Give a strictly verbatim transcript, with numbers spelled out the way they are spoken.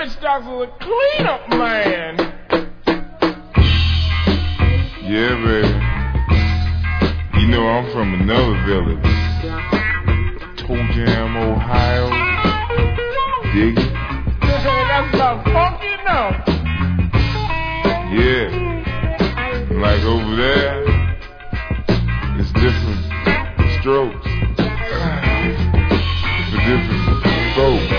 Rich Dox was a cleanup man. Yeah, baby. You know I'm from another village. Toe Jam, Ohio. Dig it? That's about funky now. Yeah. Like over there, it's different strokes for different folks.